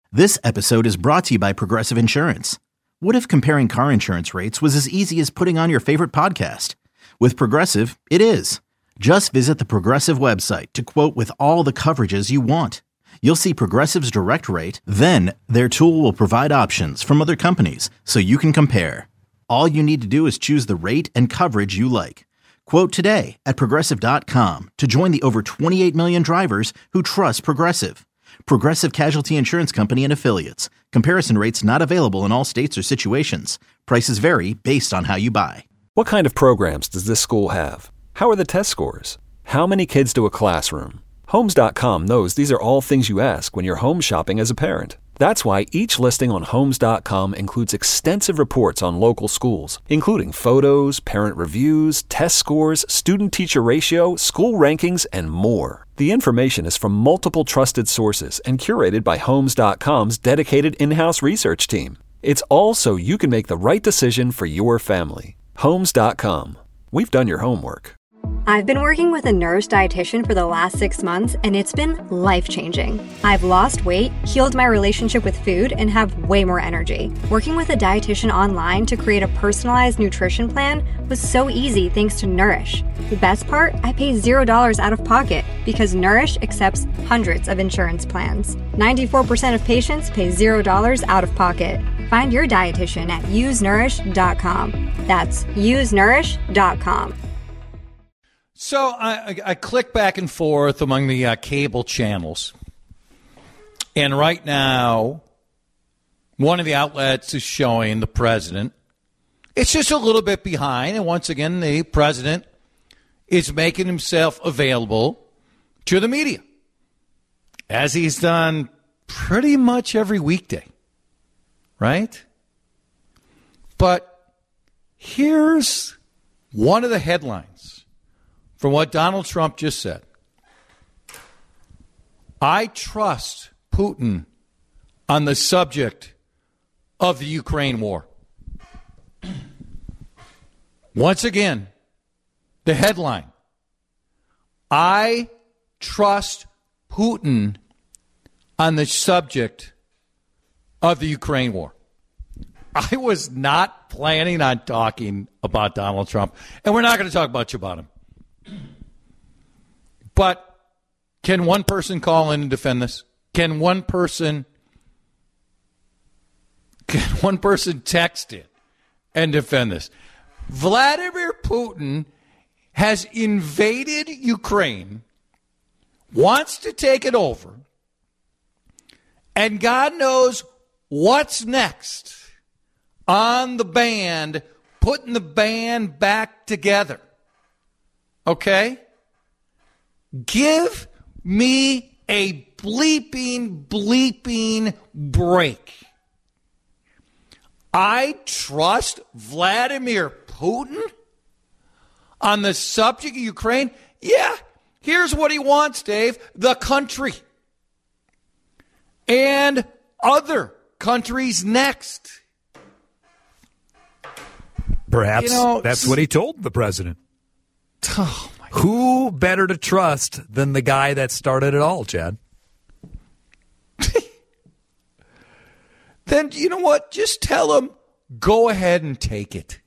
This episode is brought to you by Progressive Insurance. What if comparing car insurance rates was as easy as putting on your favorite podcast? With Progressive, it is. Just visit the Progressive website to quote with all the coverages you want. You'll see Progressive's direct rate, then their tool will provide options from other companies so you can compare. All you need to do is choose the rate and coverage you like. Quote today at Progressive.com to join the over 28 million drivers who trust Progressive. Progressive Casualty Insurance Company and Affiliates. Comparison rates not available in all states or situations. Prices vary based on how you buy. What kind of programs does this school have? How are the test scores? How many kids do a classroom? Homes.com knows these are all things you ask when you're home shopping as a parent. That's why each listing on Homes.com includes extensive reports on local schools, including photos, parent reviews, test scores, student-teacher ratio, school rankings, and more. The information is from multiple trusted sources and curated by Homes.com's dedicated in-house research team. It's all so you can make the right decision for your family. Homes.com. We've done your homework. I've been working with a Nourish dietitian for the last 6 months, and it's been life-changing. I've lost weight, healed my relationship with food, and have way more energy. Working with a dietitian online to create a personalized nutrition plan was so easy thanks to Nourish. The best part? I pay $0 out of pocket because Nourish accepts hundreds of insurance plans. 94% of patients pay $0 out of pocket. Find your dietitian at usenourish.com. That's usenourish.com. So I click back and forth among the cable channels. And right now, one of the outlets is showing the president. It's just a little bit behind. And once again, the president is making himself available to the media, as he's done pretty much every weekday. Right? But here's one of the headlines from what Donald Trump just said. I trust Putin on the subject of the Ukraine war. Once again, the headline. I trust Putin on the subject of the Ukraine war. I was not planning on talking about Donald Trump, and we're not going to talk much about him. But can one person call in and defend this? Can one person text it and defend this? Vladimir Putin has invaded Ukraine, wants to take it over, and God knows what's next on the band, putting the band back together. Okay? Give me a bleeping break. I trust Vladimir Putin on the subject of Ukraine? Yeah, here's what he wants, Dave. The country. And other countries next. Perhaps that's what he told the president. Oh, my God. Who better to trust than the guy that started it all, Chad? Then, you know what? Just tell him, go ahead and take it.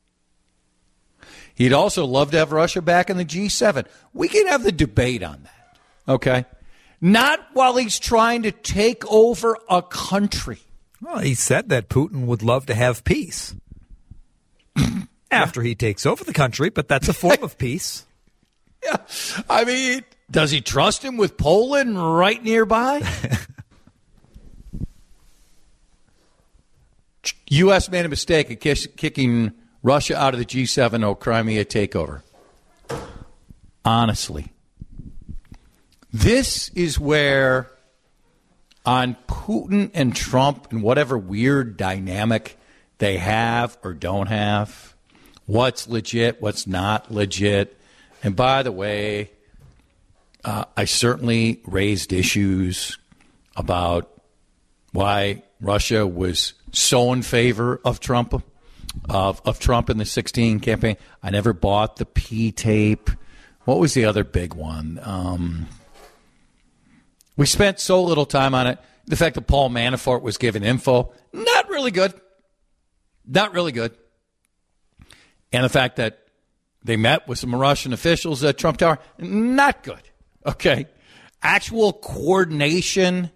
He'd also love to have Russia back in the G7. We can have the debate on that, okay? Not while he's trying to take over a country. Well, he said that Putin would love to have peace after he takes over the country, but that's a form of peace. Yeah, I mean, does he trust him with Poland right nearby? U.S. made a mistake of kicking Russia out of the G7 Crimea takeover. Honestly. This is where, on Putin and Trump and whatever weird dynamic they have or don't have, what's legit, what's not legit. And by the way, I certainly raised issues about why Russia was so in favor of Trump, of Trump in the 2016 campaign. I never bought the P tape. What was the other big one? We spent so little time on it. The fact that Paul Manafort was given info, not really good. Not really good. And the fact that they met with some Russian officials at Trump Tower, not good. Okay. Actual coordination,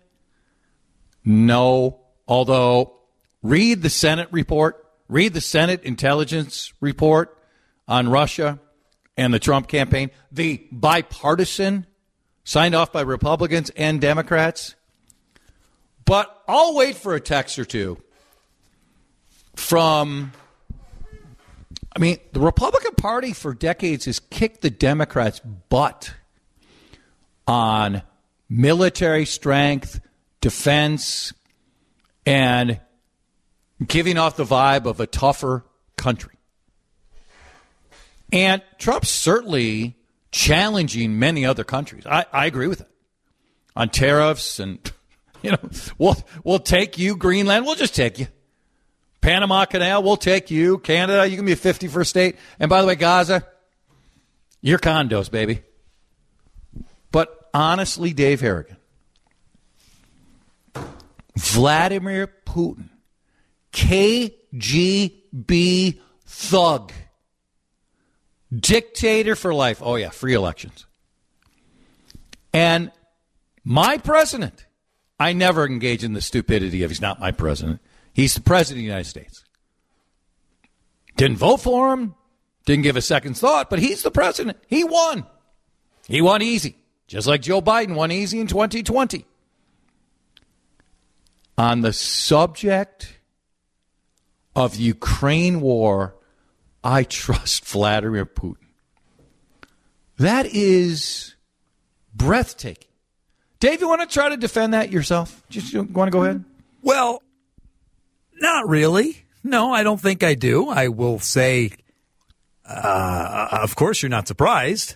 no. Although, read the Senate report, read the Senate intelligence report on Russia and the Trump campaign, the bipartisan, signed off by Republicans and Democrats. But I'll wait for a text or two from, the Republican Party for decades has kicked the Democrats' butt on military strength, defense, and giving off the vibe of a tougher country. And Trump's certainly challenging many other countries. I agree with it. On tariffs and, we'll take you. Greenland, we'll just take you. Panama Canal, we'll take you. Canada, you can be a 51st state. And by the way, Gaza, your condos, baby. But honestly, Dave Harrigan, Vladimir Putin, KGB thug, dictator for life. Oh, yeah, free elections. And my president, I never engage in the stupidity of he's not my president. He's the president of the United States. Didn't vote for him, didn't give a second's thought, but he's the president. He won. He won easy, just like Joe Biden won easy in 2020. On the subject of the Ukraine war, I trust Vladimir Putin. That is breathtaking. Dave, you want to try to defend that yourself? Just you want to go ahead? Well, not really. No, I don't think I do. I will say, of course, you're not surprised.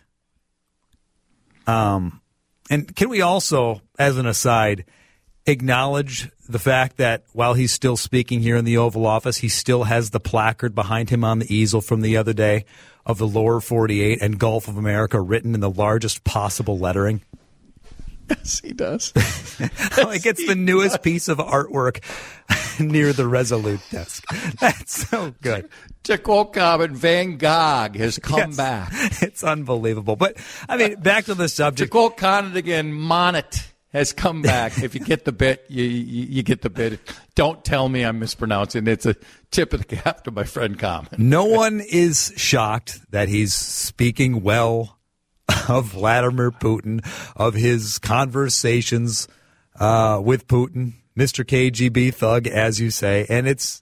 And can we also, as an aside, acknowledge the fact that while he's still speaking here in the Oval Office, he still has the placard behind him on the easel from the other day of the lower 48 and Gulf of America written in the largest possible lettering? Yes, he does. Like it's the newest piece of artwork near the Resolute desk. That's so good. To quote Common, Van Gogh has come back. It's unbelievable. But, back to the subject. To quote Conan again, Monet has come back. If you get the bit, you get the bit. Don't tell me I'm mispronouncing. It's a tip of the cap to my friend Common. No one is shocked that he's speaking well of Vladimir Putin, of his conversations with Putin, Mr. KGB thug, as you say. And it's,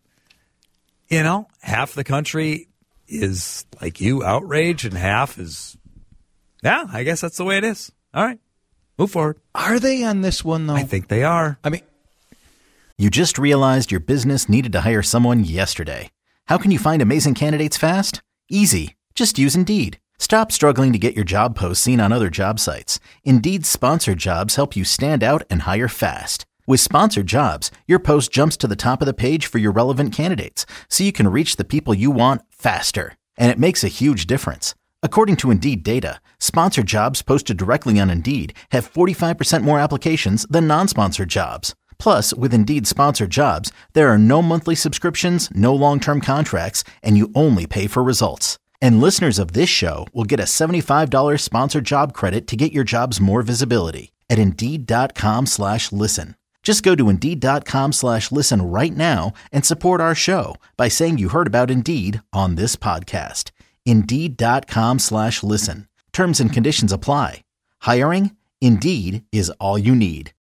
half the country is like you, outraged, and half is, I guess that's the way it is. All right, move forward. Are they on this one, though? I think they are. You just realized your business needed to hire someone yesterday. How can you find amazing candidates fast? Easy. Just use Indeed. Stop struggling to get your job posts seen on other job sites. Indeed's sponsored jobs help you stand out and hire fast. With sponsored jobs, your post jumps to the top of the page for your relevant candidates, so you can reach the people you want faster. And it makes a huge difference. According to Indeed data, sponsored jobs posted directly on Indeed have 45% more applications than non-sponsored jobs. Plus, with Indeed sponsored jobs, there are no monthly subscriptions, no long-term contracts, and you only pay for results. And listeners of this show will get a $75 sponsored job credit to get your jobs more visibility at Indeed.com/listen. Just go to Indeed.com/listen right now and support our show by saying you heard about Indeed on this podcast. Indeed.com/listen. Terms and conditions apply. Hiring? Indeed is all you need.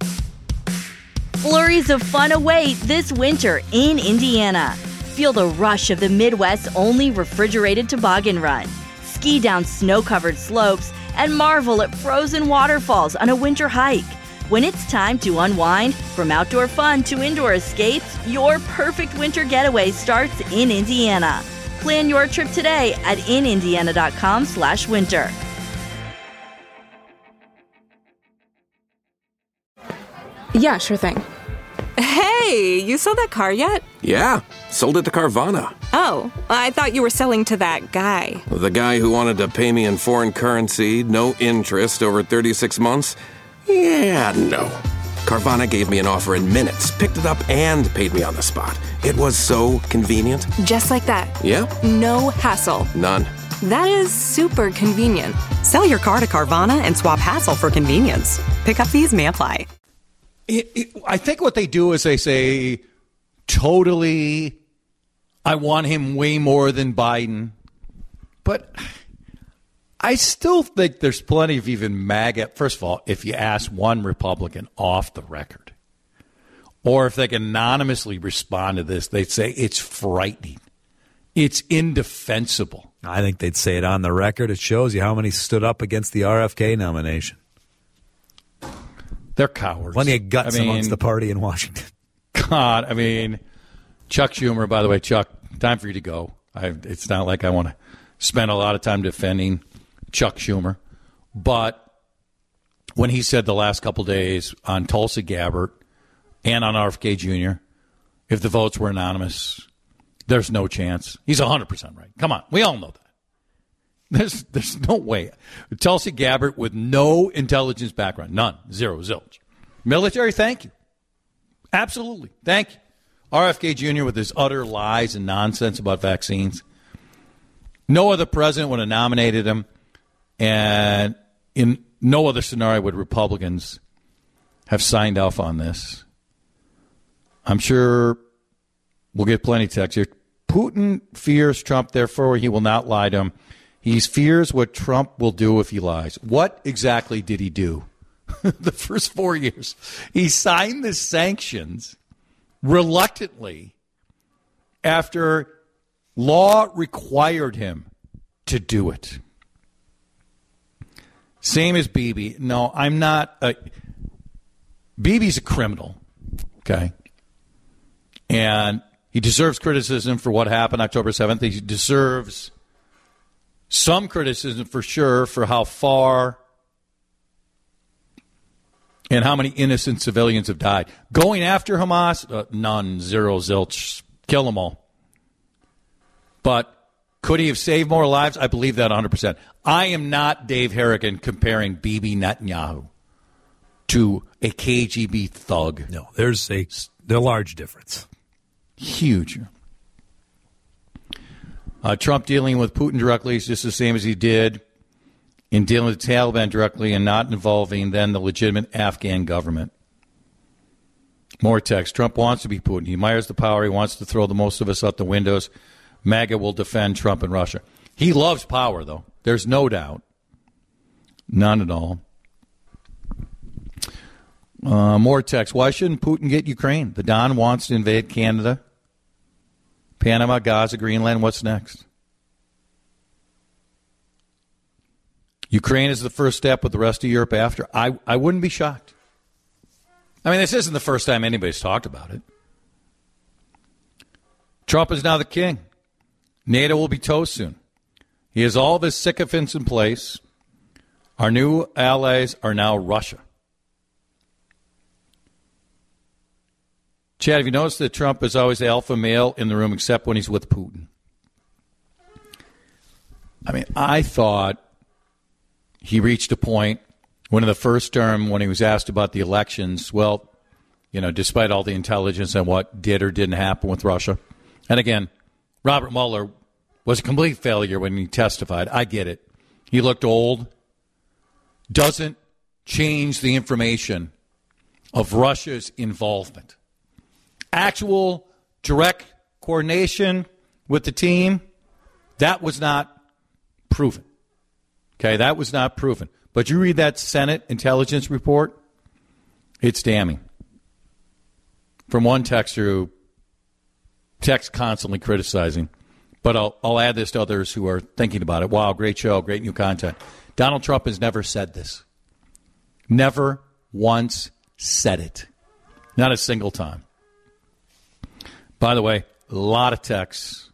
Flurries of fun await this winter in Indiana. Feel the rush of the Midwest's only refrigerated toboggan run. Ski down snow-covered slopes and marvel at frozen waterfalls on a winter hike. When it's time to unwind, from outdoor fun to indoor escapes, your perfect winter getaway starts in Indiana. Plan your trip today at inindiana.com/winter. Yeah, sure thing. Hey, you sold that car yet? Yeah, sold it to Carvana. Oh, I thought you were selling to that guy. The guy who wanted to pay me in foreign currency, no interest, over 36 months? Yeah, no. Carvana gave me an offer in minutes, picked it up, and paid me on the spot. It was so convenient. Just like that. Yeah? No hassle. None. That is super convenient. Sell your car to Carvana and swap hassle for convenience. Pickup fees may apply. I think what they do is they say, totally, I want him way more than Biden. But I still think there's plenty of even MAGA. First of all, if you ask one Republican off the record, or if they can anonymously respond to this, they'd say it's frightening. It's indefensible. I think they'd say it on the record. It shows you how many stood up against the RFK nomination. They're cowards. Plenty of guts amongst the party in Washington. God, I mean, Chuck Schumer, by the way, Chuck, time for you to go. It's not like I want to spend a lot of time defending Chuck Schumer. But when he said the last couple days on Tulsi Gabbard and on RFK Jr., if the votes were anonymous, there's no chance. He's 100% right. Come on. We all know that. There's no way. Tulsi Gabbard with no intelligence background. None. Zero. Zilch. Military, thank you. Absolutely. Thank you. RFK Jr. with his utter lies and nonsense about vaccines. No other president would have nominated him. And in no other scenario would Republicans have signed off on this. I'm sure we'll get plenty of text here. Putin fears Trump, therefore he will not lie to him. He fears what Trump will do if he lies. What exactly did he do the first 4 years? He signed the sanctions reluctantly after law required him to do it. Same as Bibi. No, I'm not. Bibi's a criminal, okay? And he deserves criticism for what happened October 7th. He deserves some criticism for sure for how far and how many innocent civilians have died. Going after Hamas, none, zero, zilch, kill them all. But could he have saved more lives? I believe that 100%. I am not Dave Harrigan comparing Bibi Netanyahu to a KGB thug. No, there's a large difference. Huge. Trump dealing with Putin directly is just the same as he did in dealing with the Taliban directly and not involving then the legitimate Afghan government. More text. Trump wants to be Putin. He admires the power. He wants to throw the most of us out the windows. MAGA will defend Trump and Russia. He loves power, though. There's no doubt. None at all. More text. Why shouldn't Putin get Ukraine? The Don wants to invade Canada, Panama, Gaza, Greenland. What's next? Ukraine is the first step with the rest of Europe after. I wouldn't be shocked. I mean, this isn't the first time anybody's talked about it. Trump is now the king. NATO will be toast soon. He has all of his sycophants in place. Our new allies are now Russia. Chad, have you noticed that Trump is always the alpha male in the room except when he's with Putin? I mean, I thought he reached a point when in the first term when he was asked about the elections, well, you know, despite all the intelligence and what did or didn't happen with Russia. And again, Robert Mueller was a complete failure when he testified. I get it. He looked old. Doesn't change the information of Russia's involvement. Actual direct coordination with the team, that was not proven. Okay, that was not proven. But you read that Senate intelligence report, it's damning. From one texter who texts constantly criticizing. But I'll add this to others who are thinking about it. Wow, great show, great new content. Donald Trump has never said this. Never once said it. Not a single time. By the way, a lot of texts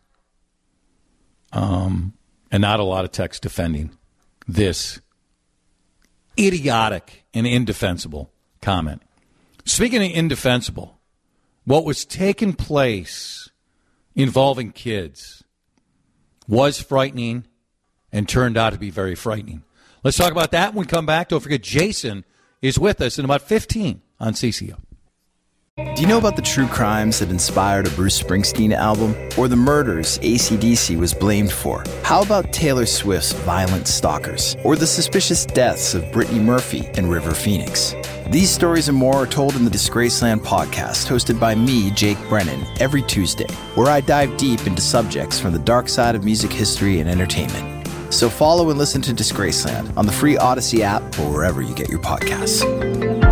and not a lot of texts defending this idiotic and indefensible comment. Speaking of indefensible, what was taking place involving kids was frightening and turned out to be very frightening. Let's talk about that when we come back. Don't forget Jason is with us in about 15 on CCO. Do you know about the true crimes that inspired a Bruce Springsteen album? Or the murders AC/DC was blamed for? How about Taylor Swift's Violent Stalkers? Or the suspicious deaths of Brittany Murphy and River Phoenix? These stories and more are told in the Disgraceland podcast, hosted by me, Jake Brennan, every Tuesday, where I dive deep into subjects from the dark side of music history and entertainment. So follow and listen to Disgraceland on the free Odyssey app or wherever you get your podcasts.